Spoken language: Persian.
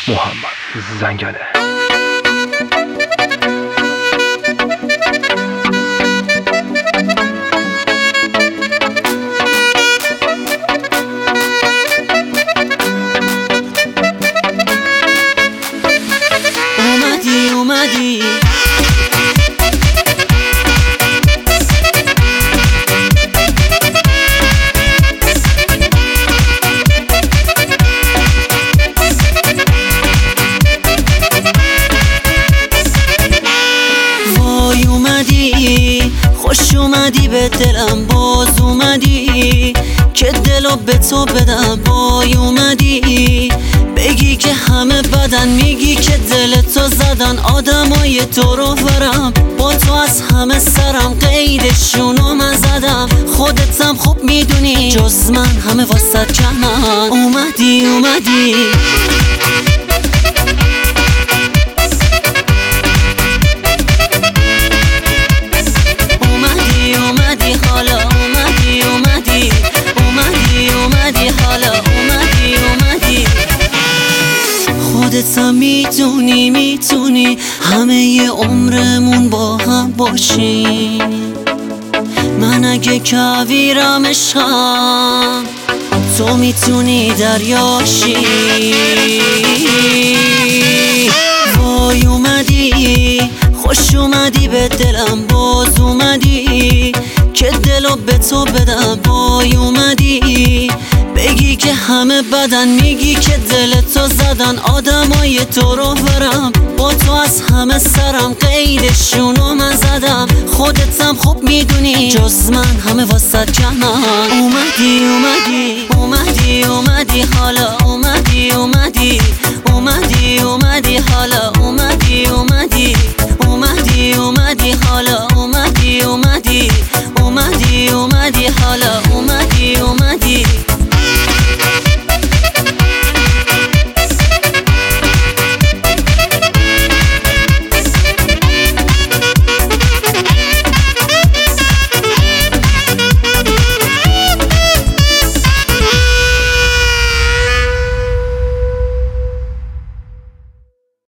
محمد زنگله. اومدی وای اومدی، خوش اومدی به دلم، باز اومدی که دلو به تو بدم. وای اومدی بگی که همه بدن، میگی که دل تو زدن آدمای تو رو ورم، با تو از همه سرم قیدشونو من زدم. خودتم خوب میدونی جز من همه واسط کمن. اومدی حالا اومدی حالا اومدی. خودتم میتونی همه ی عمرمون با هم باشیم. من اگه کویرمشم تو میتونی دریاشی. وای اومدی، خوش اومدی به دلم، باز اومدی که دلو به تو بدم. وای اومدی بگی که همه بدن، میگی که دل تو زدن آدمای تو رو ورم، با تو از همه سرم قیدشونو من زدم. خودتم خوب میدونی جز من همه واسط کمن. اومدی حالا اومدی